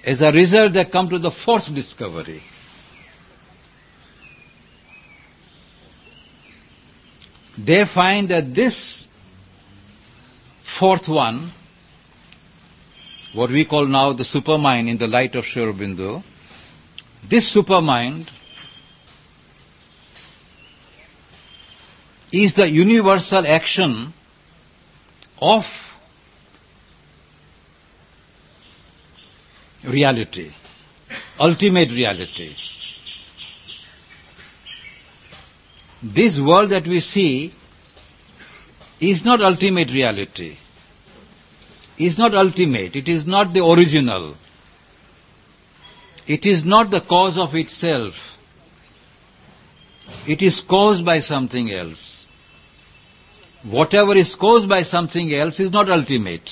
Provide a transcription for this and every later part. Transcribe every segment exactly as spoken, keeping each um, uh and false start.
As a result, they come to the fourth discovery. They find that this fourth one, what we call now the supermind in the light of Sri Aurobindo, this supermind is the universal action of reality, ultimate reality. This world that we see is not ultimate reality, is not ultimate, it is not the original, it is not the cause of itself, it is caused by something else. Whatever is caused by something else is not ultimate.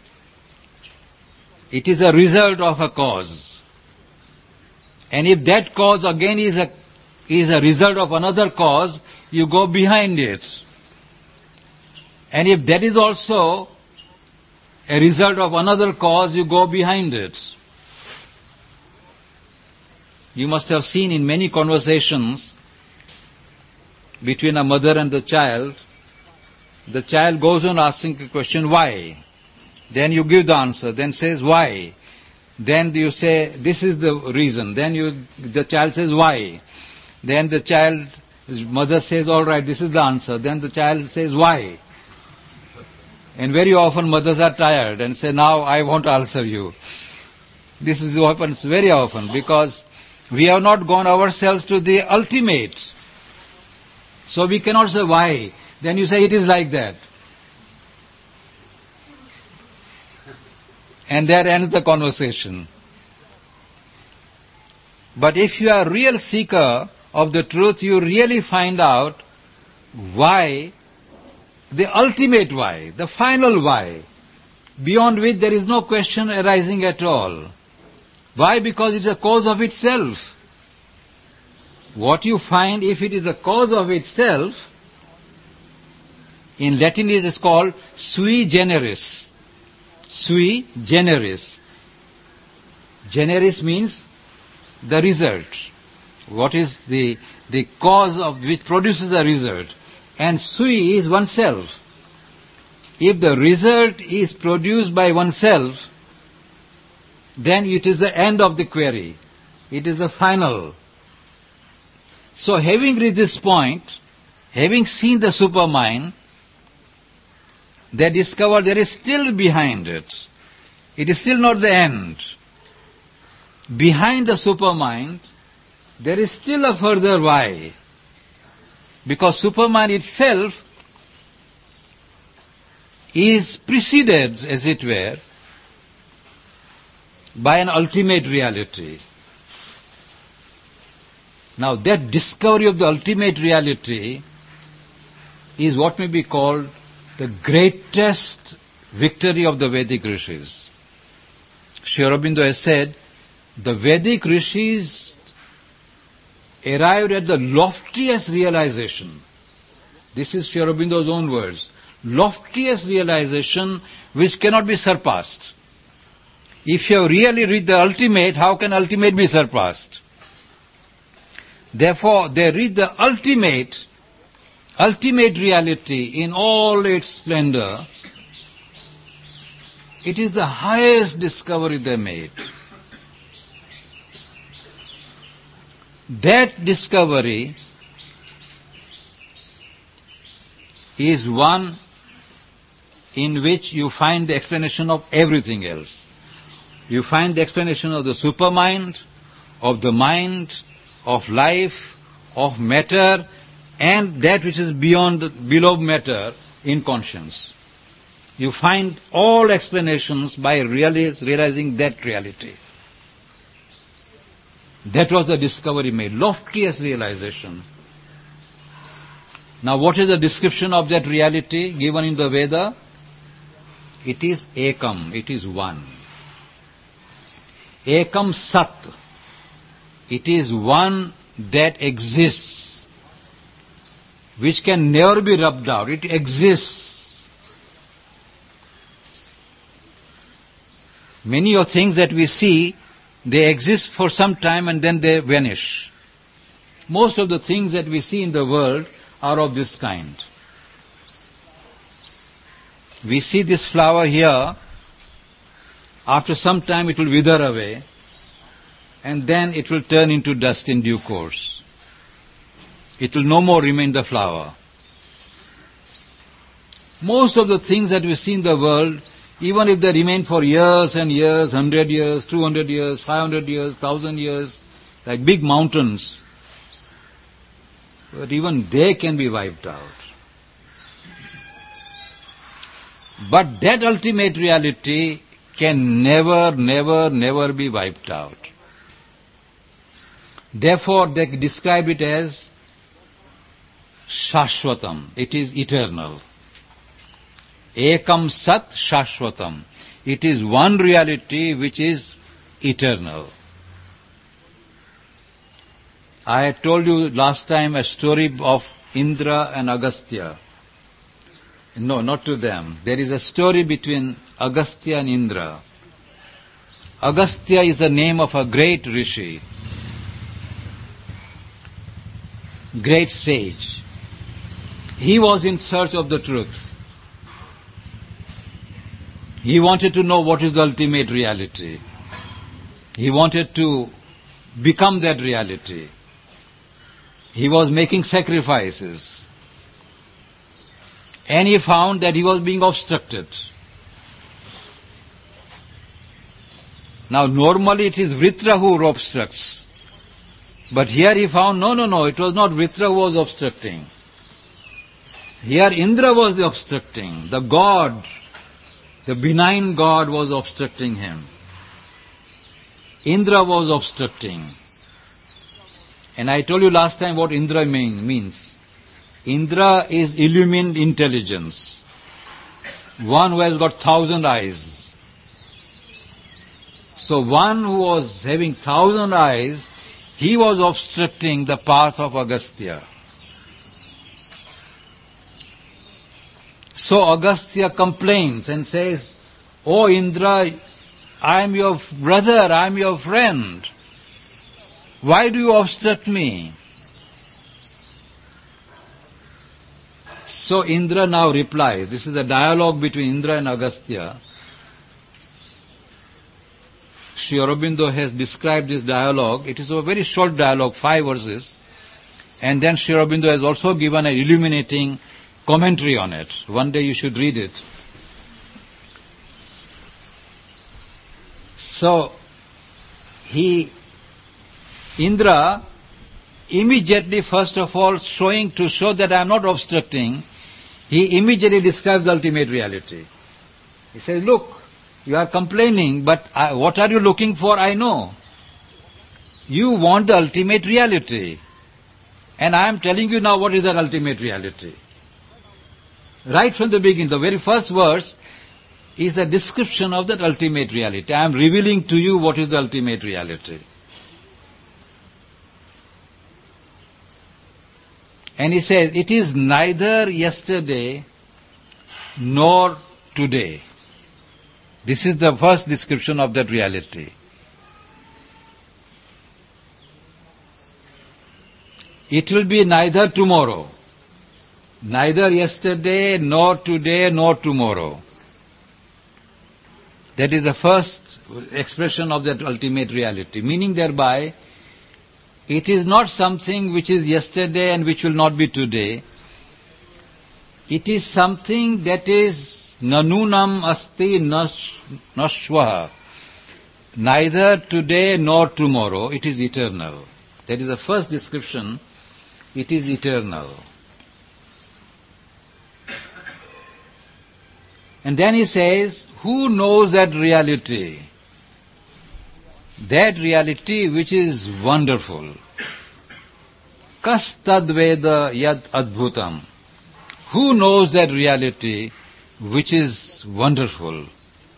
It is a result of a cause. And if that cause again is a, is a result of another cause, you go behind it. And if that is also a result of another cause, you go behind it. You must have seen in many conversations between a mother and the child, the child goes on asking a question, why? Then you give the answer, then says, why? Then you say, this is the reason. Then you, the child says, why? Then the child, his mother says, all right, this is the answer. Then the child says, why? And very often mothers are tired and say, now I won't answer you. This is what happens very often because we have not gone ourselves to the ultimate. So we cannot say why. Then you say it is like that. And there ends the conversation. But if you are a real seeker of the truth, you really find out why, the ultimate why, the final why, beyond which there is no question arising at all. Why? Because it's a cause of itself. What you find, if it is a cause of itself, in Latin it is called sui generis. Sui generis. Generis means the result. What is the, the cause of which produces a result? And sui is oneself. If the result is produced by oneself, then it is the end of the query. It is the final. So having reached this point, having seen the supermind, they discover there is still behind it. It is still not the end. Behind the supermind, there is still a further why. Because supermind itself is preceded, as it were, by an ultimate reality. Now that discovery of the ultimate reality is what may be called the greatest victory of the Vedic rishis. Sri Aurobindo has said, the Vedic rishis arrived at the loftiest realization. This is Sri Aurobindo's own words. Loftiest realization which cannot be surpassed. If you have really reached the ultimate, how can ultimate be surpassed? Therefore, they reach the ultimate, ultimate reality in all its splendor. It is the highest discovery they made. That discovery is one in which you find the explanation of everything else. You find the explanation of the supermind, of the mind, of life, of matter, and that which is beyond the, below matter in conscience. You find all explanations by realize, realizing that reality. That was the discovery made, loftiest realization. Now what is the description of that reality given in the Veda? It is Ekam, it is one. Ekam Sat. It is one that exists, which can never be rubbed out. It exists. Many of things that we see They exist for some time and then they vanish. Most of the things that we see in the world are of this kind. We see this flower here, after some time it will wither away, and then it will turn into dust in due course. It will no more remain the flower. Most of the things that we see in the world, even if they remain for years and years, hundred years, two hundred years, five hundred years, thousand years, like big mountains, but even they can be wiped out. But that ultimate reality can never, never, never be wiped out. Therefore, they describe it as Shashvatam. It is eternal. Ekam Sat Shashvatam. It is one reality which is eternal. I had told you last time a story of Indra and Agastya. No, not to them. There is a story between Agastya and Indra. Agastya is the name of a great rishi, great sage. He was in search of the truth. He wanted to know what is the ultimate reality. He wanted to become that reality. He was making sacrifices. And he found that he was being obstructed. Now normally it is Vritra who obstructs. But here he found, no, no, no, it was not Vritra who was obstructing. Here Indra was the obstructing. The god, the benign god was obstructing him. Indra was obstructing. And I told you last time what Indra mean, means. Indra is illumined intelligence. One who has got thousand eyes. So one who was having thousand eyes, he was obstructing the path of Agastya. So Agastya complains and says, "Oh Indra, I am your brother, I am your friend. Why do you obstruct me?" So Indra now replies. This is a dialogue between Indra and Agastya. Sri Aurobindo has described this dialogue. It is a very short dialogue, five verses. And then Sri Aurobindo has also given an illuminating commentary on it. One day you should read it. So, he, Indra, immediately, first of all, showing to show that I am not obstructing, he immediately describes the ultimate reality. He says, look, you are complaining, but I, what are you looking for? I know. You want the ultimate reality. And I am telling you now what is that ultimate reality. Right from the beginning, the very first verse is a description of that ultimate reality. I am revealing to you what is the ultimate reality. And he says, it is neither yesterday nor today. This is the first description of that reality. It will be neither tomorrow, neither yesterday, nor today, nor tomorrow. That is the first expression of that ultimate reality. Meaning thereby, it is not something which is yesterday and which will not be today. It is something that is nanunam asti nashvaha. Neither today nor tomorrow. It is eternal. That is the first description. It is eternal. And then he says, who knows that reality? That reality which is wonderful. Kas tadveda yad adbhutam. Who knows that reality which is wonderful?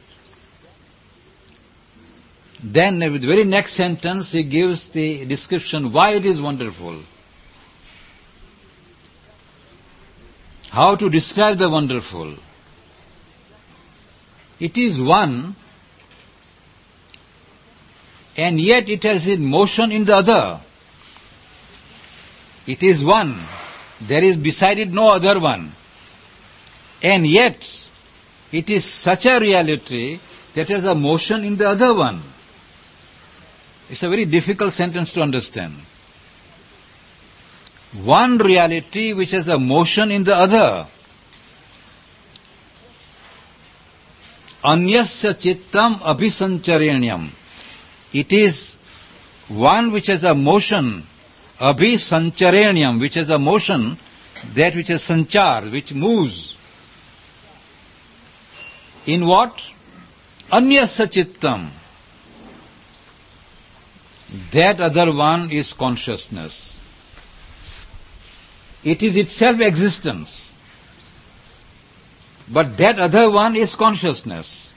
Then with the very next sentence he gives the description why it is wonderful. How to describe the wonderful. It is one and yet it has its motion in the other. It is one. There is beside it no other one. And yet it is such a reality that has a motion in the other one. It's a very difficult sentence to understand. One reality which has a motion in the other. Anyasya chittam abhisancharenyam. It is one which has a motion, abhisancharenyam, which has a motion, that which has sanchar, which moves. In what? Anyasya chittam. That other one is consciousness. It is itself existence. But that other one is consciousness.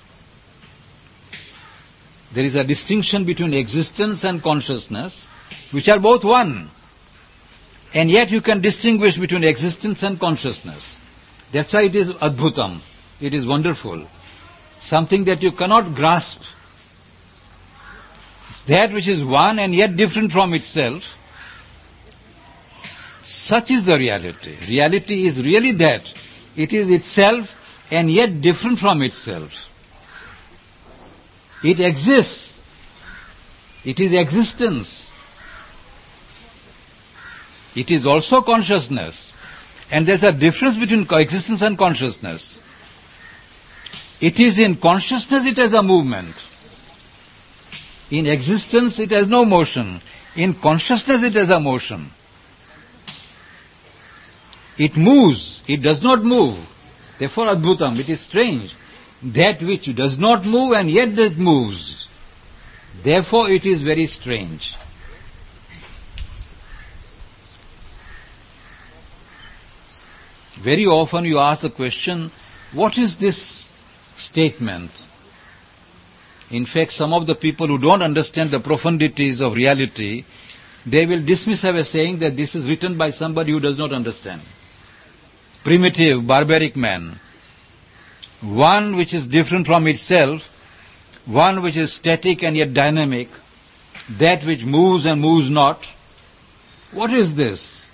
There is a distinction between existence and consciousness, which are both one. And yet you can distinguish between existence and consciousness. That's why it is adbhutam. It is wonderful. Something that you cannot grasp. It's that which is one and yet different from itself. Such is the reality. Reality is really that. It is itself and yet different from itself. It exists. It is existence. It is also consciousness. And there's a difference between existence and consciousness. It is in consciousness it has a movement. In existence it has no motion. In consciousness it has a motion. It moves. It does not move. Therefore adbhutam, it is strange. That which does not move and yet it moves. Therefore it is very strange. Very often you ask the question, what is this statement? In fact, some of the people who don't understand the profundities of reality, they will dismiss as saying that this is written by somebody who does not understand. Primitive, barbaric man. One which is different from itself, one which is static and yet dynamic, that which moves and moves not. What is this?